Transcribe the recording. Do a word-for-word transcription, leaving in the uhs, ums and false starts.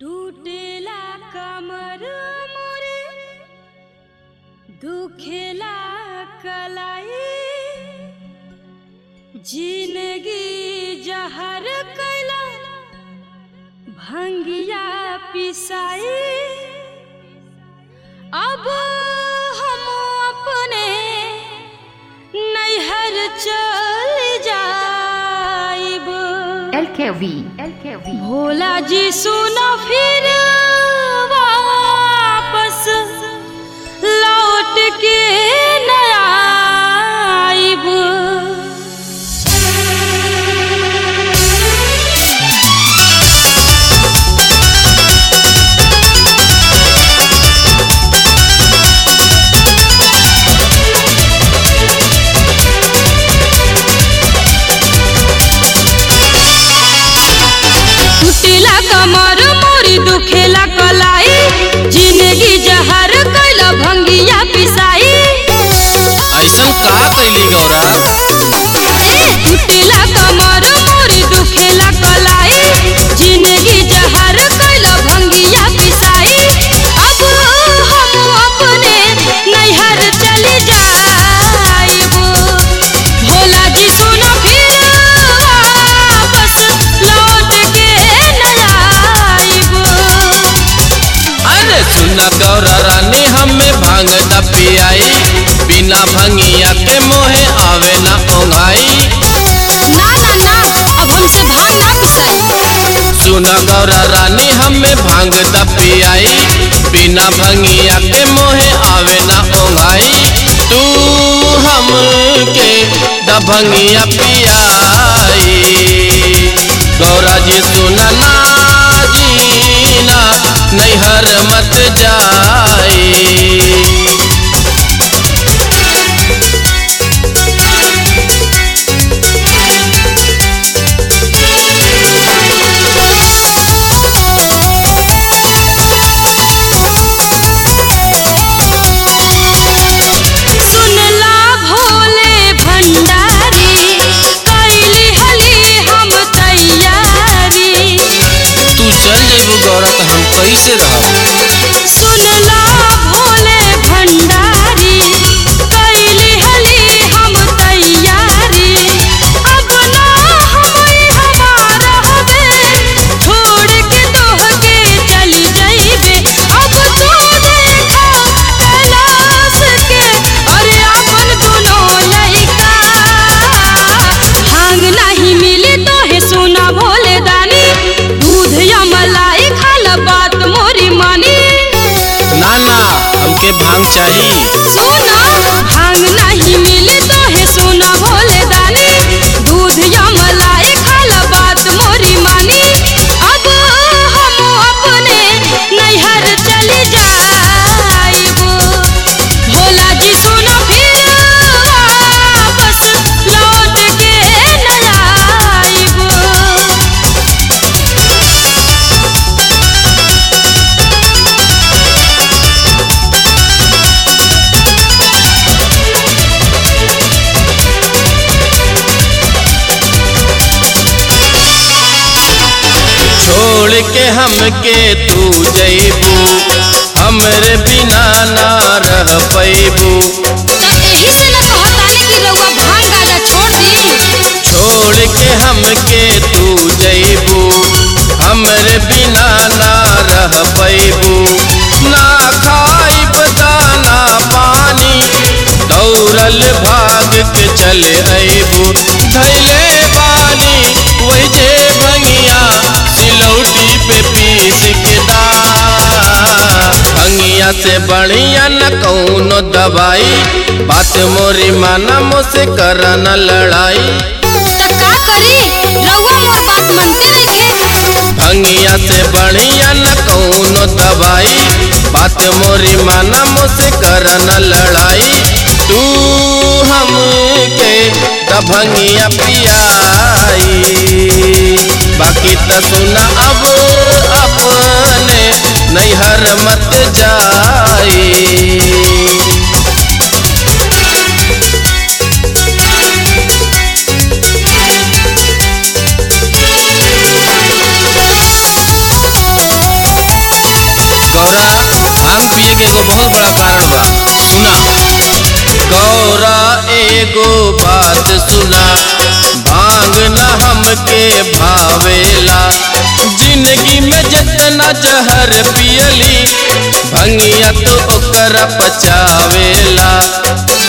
टूटेला कमर मोरे दुखेला कलाई जिंदगी जहर कैला भंगिया पिसाई अब हम अपने नैहर चल जाइब। L K V L K V Bhola ji सुनो फिर वापस लौट के न आइब। टूटेला कमर मोरी दुखेला कलाई जिंदगी जहर कैला भंगिया पिसाई। ऐसन का कैली गौरा? टूटेला कमर मोरी दुखेला कलाई जिंदगी जहर कैला भंगिया पिसाई अब हम अपने नैहर चली जाइब। भोला जी सुनो फिर वापस लौट के न आइब। अरे सुना गौरा रानी हमें भांग द पियाई बिना भंगिया के मोहे आवे ना ओंघाई। ना ना ना अब हमसे भांग ना पिसाई। सुना गौरा रानी हमें भांग द पियाई बिना भंगिया के मोहे आवे ना ओंघाई। तू हमके द भंगिया पियाई गौरा जी सुना ना जीना नैहर मत जाई। सुनला भोले भंडारी कैली हली हम तैयारी। तू चल जेबू गौरा तो हम कैसे रहब? सुनला भोले भंडारी कैली हली हम तैयारी अब ना हमई हमारा हवे छोड़ के तोहके चली जाइबे। अब तू देखा कैलाश के अरे अपन दोनों लइका भांग नहीं मिली तोहे सुना भोले दानी दूध या मलाई खाला बात मोरी मानी। ना ना हमके भांग चाहिए। सुना भांग नहीं मिली तोहे सुना भोले दानी दूध या मलाई खाला बात मोरी मानी अब हम अपने नैहर चली जाइब। भोला जी सुनो फिर वापस लौट के न आइब। छोड़ के हमके तू जइबू हमरे बिना ना रह पैबू। तब यही से न कहतानी कि रउआ भांग गाजा छोड़ दी। छोड़ के हमके तू जइबू हमरे बिना ना रह पैबू। ना खाइब दाना पानी दौड़ल भाग के चले अइबू। धैले बानी वही जे भंगिया सिलौटी पे पीस के दा। भंगिया से बढ़िया न कौनो दवाई बात मोरी माना मुझसे कर न लड़ाई। त का करी रउआ मोर बात मानते नइखे। भंगिया से बढ़िया न कौनो दवाई बात मोरी माना मुझसे कर न लड़ाई। तू हमके द भंगिया पियाई बाकी त सुना अब अपने नैहर मत जाई। Thank you. होखे के एगो बहुत बड़ा कारण बा। सुना गौरा एगो बात सुना, भांग न हमके भावेला। जिंदगी में जितना जहर पियली भंगिया तो ओकरा पचावेला।